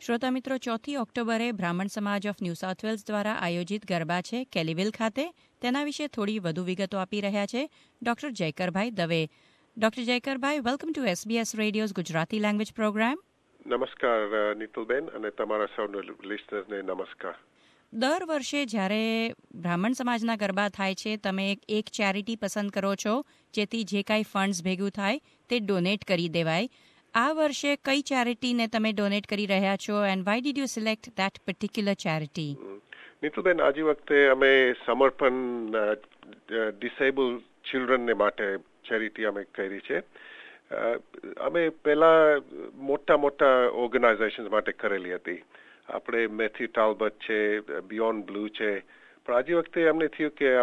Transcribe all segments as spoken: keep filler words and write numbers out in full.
શ્રોતા મિત્રો, ચોથી ઓક્ટોબરે બ્રાહ્મણ સમાજ ઓફ ન્યૂ સાઉથ વેલ્સ દ્વારા આયોજિત ગરબા છે કેલીવિલ ખાતે. તેના વિશે થોડી વધુ વિગતો આપી રહ્યા છે ડોક્ટર જયકરભાઈ દવે. ડોક્ટર જયકરભાઈ, welcome to SBS radio's Gujarati language program. નમસ્કાર નીતુલબેન અને તમારા સૌના લિસ્નર્સને નમસ્કાર. દર વર્ષે જ્યારે બ્રાહ્મણ સમાજના ગરબા થાય છે, તમે એક ચેરિટી પસંદ કરો છો જેથી જે કાંઈ ફંડ્સ ભેગું થાય તે ડોનેટ કરી દેવાય. આ વર્ષે કઈ ચેરિટીને તમે ડોનેટ કરી રહ્યા છો and why did you select that particular charity? નીતુલબેન, આજે વખતે અમે સમર્પણ ડિસેબલ ચિલ્ડ્રનને માટે ચેરિટી અમે કરી છે. અમે પહેલા મોટા મોટા ઓર્ગેનાઇઝેશન માટે કરેલી હતી. આપણે મેથ્યુ ટાલ્બટ છે, બિયોન્ડ બ્લુ છે, પણ આજે વખતે અમને થયું કે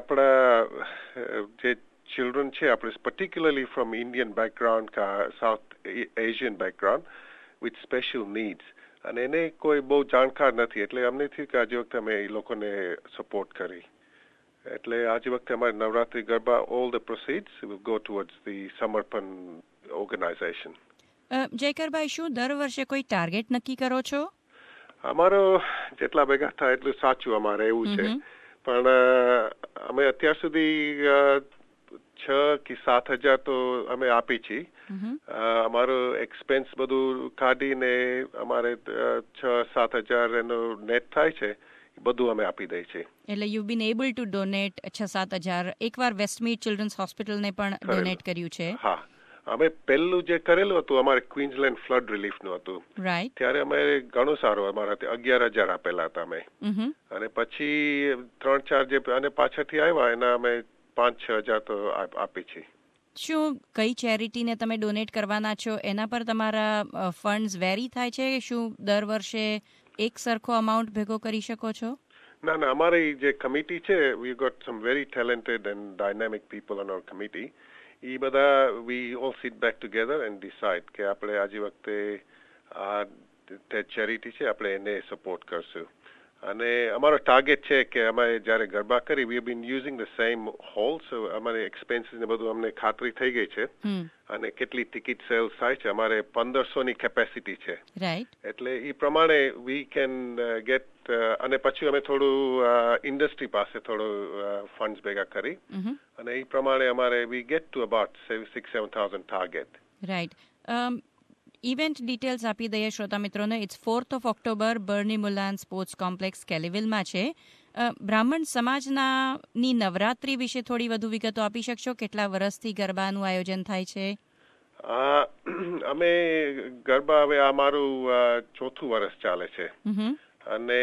આપણા જે ચિલ્ડ્રન છે, આપણે પર્ટિક્યુલરલી ફ્રોમ ઇન્ડિયન બેકગ્રાઉન્ડ કા south Asian background with special needs, અને એને કોઈ બહુ જાણકાર નથી, એટલે અમને થયું કે આજે વખતે અમે એ લોકોને સપોર્ટ કરી. એટલે આજે વખતે અમારે Navratri garba, all the proceeds will go towards the Samarpan organisation. જયકરભાઈ, શું દર વર્ષે કોઈ ટાર્ગેટ નક્કી કરો છો? અમારો જેટલા ભેગા થાય એટલું સાચું અમારે એવું છે, પણ અમે અત્યાર સુધી છ કે સાત હજાર તો અમે આપી છીએ. અમારો એક્સપેન્સ બધું કાઢીને અમારે છ સાત હજાર એનો નેટ થાય છે, બધું અમે આપી દઈએ છીએ. એટલે you been able to donate છ સાત હજાર. એકવાર વેસ્ટમીડ ચિલ્ડ્રન્સ હોસ્પિટલને પણ ડોનેટ કર્યું છે. હા, અમે પહેલું જે કરેલું હતું અમારે ક્વીન્સલેન્ડ ફ્લડ રિલીફનું હતું, રાઈટ. ત્યારે અમે ઘણું સારું અમારા અગિયાર હજાર આપેલા હતા અમે, અને પછી ત્રણ ચાર જે અને પાછળથી આવ્યા એના અમે પાંચ છ હજાર તો આપી છે. શું કઈ ચેરિટીને તમે ડોનેટ કરવાના છો એના પર તમારા ફંડ્સ વેરી થાય છે? શું દર વર્ષે એક સરખો અમાઉન્ટ ભેગો કરી શકો છો? ના ના, અમારી જે કમિટી છે, we got some very talented and dynamic people on our committee. એ બધા we all sit back together and decide કે આપણે આજે વખતે આ ચેરિટી છે આપણે એને સપોર્ટ કરશું. અને અમારો ટાર્ગેટ છે કે અમે જ્યારે ગરબા કરી, we have been using the same hall, so અમારે એક્સપેન્સીસ ને બધું અમને ખાતરી થઈ ગઈ છે, અને કેટલી ટિકિટ સેલ્સ થાય છે. અમારે પંદરસો ની કેપેસિટી છે, રાઈટ. એટલે એ પ્રમાણે વી કેન ગેટ, અને પછી અમે થોડું ઇન્ડસ્ટ્રી પાસે થોડું ફંડ્સ ભેગા કરી, અને એ પ્રમાણે અમારે we get to about six seven thousand target. Right. Event details આપી દઈએ શ્રોતા મિત્રોને. It's fourth of October Bernie Mullane sports complex કેલીવિલમાં છે. બ્રાહ્મણ સમાજના ની નવરાત્રી વિશે થોડી વધુ વિગતો આપી શકશો? કેટલા વર્ષથી ગરબાનું આયોજન થાય છે? અમે ગરબા હવે આ મારું ચોથું વર્ષ ચાલે છે, અને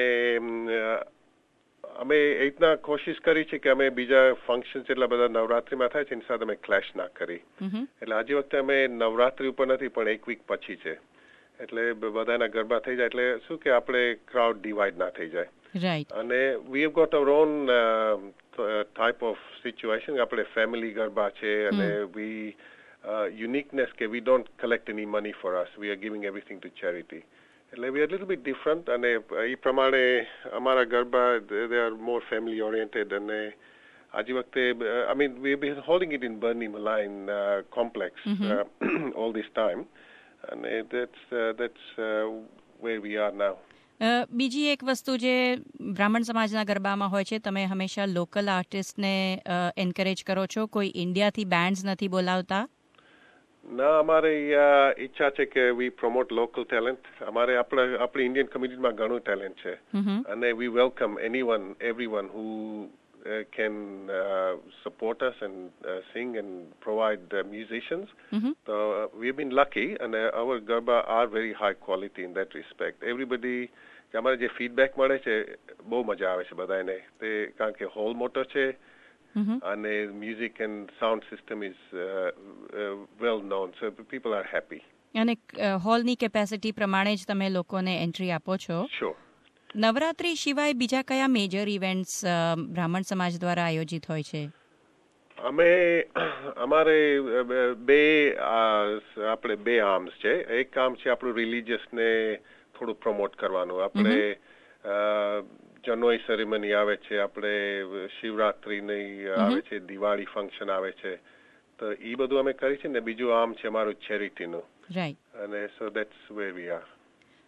અમે એ રીતના કોશિશ કરી છે કે અમે બીજા ફંક્શન જેટલા બધા નવરાત્રીમાં થાય છે એની સાથે અમે ક્લેશ ના કરી. એટલે આજે વખતે અમે નવરાત્રી ઉપર નથી, પણ એક વીક પછી છે, એટલે બધાના ગરબા થઈ જાય, એટલે શું કે આપણે ક્રાઉડ ડિવાઈડ ના થઈ જાય. રાઈટ. અને we have got our own type of situation. આપણે ફેમિલી ગરબા છે, અને વી યુનિકનેસ કે we don't collect any money for us, we are giving everything to charity. એટલે we are little bit different, અને એ પ્રમાણે અમારા garba they are more family oriented. અને આજે વખતે I mean we have been holding it in Bernie Mullane complex all this time, અને that's that's where we are now. બીજી એક વસ્તુ જે બ્રાહ્મણ સમાજના ગરબામાં હોય છે, તમે હંમેશા લોકલ આર્ટિસ્ટને એન્કરેજ કરો છો, કોઈ ઇન્ડિયાથી બેન્ડ્સ નથી બોલાવતા? ના, અમારે ઈચ્છા છે કે વી પ્રમોટ લોકલ ટેલેન્ટ. અમારે આપણા આપણી ઇન્ડિયન કમ્યુનિટીમાં ઘણું ટેલેન્ટ છે, અને we welcome anyone everyone who can support us and sing and provide musicians. તો we have been lucky, and our garba are very high quality in that respect. Everybody, અમારે જે feedback મળે છે બહુ મજા આવે છે બધાને, તે કારણ કે હોલ મોટો છે, અને music and sound system is well known, so people are happy. અને હોલની કેપેસિટી પ્રમાણે જ તમે લોકોને એન્ટ્રી આપો છો? શ્યોર. નવરાત્રી સિવાય બીજા કયા મેજર ઇવેન્ટ્સ બ્રાહ્મણ સમાજ દ્વારા આયોજિત હોય છે? અમે અમારે બે આપણે બે આર્મ્સ છે. એક આર્મ છે આપણું રિલિજિયસને થોડું પ્રમોટ કરવાનું. આપણે જનોઈ સેરેમની આવે છે, આપણે શિવરાત્રીની આવે છે, દિવાળી ફંક્શન આવે છે, તો એ બધું અમે કરી છે ને. બીજું આમ છે અમારું ચેરિટીનું, રાઈટ. અને so that's where we are.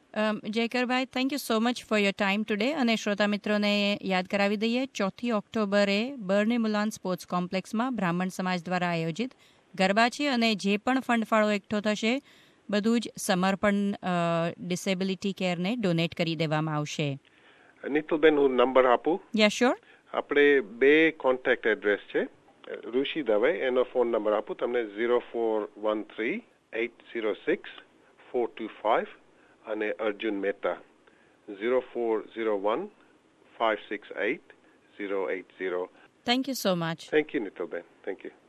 જયકરભાઈ, thank you so much for your time today. અને શ્રોતા મિત્રોને યાદ કરાવી દઈએ, ચોથી ઓક્ટોબરે બર્નિમુલાન સ્પોર્ટ્સ કોમ્પ્લેક્સમાં બ્રાહ્મણ સમાજ દ્વારા આયોજિત ગરબા છે અને જે પણ ફંડ ફાળો એકઠો થશે બધું જ સમર્પણ ડિસેબિલિટી કેરને ડોનેટ કરી દેવામાં આવશે. નીતુલબેન, હું નંબર આપું? Yeah sure. આપણે બે કોન્ટેક્ટ એડ્રેસ છે. ઋષિ દવે, એનો ફોન નંબર આપું તમને, zero four one three eight zero six four two five, અને Arjun Mehta zero four zero one five six eight zero eight zero. Thank you so much. Thank you નીતુલબેન, thank you.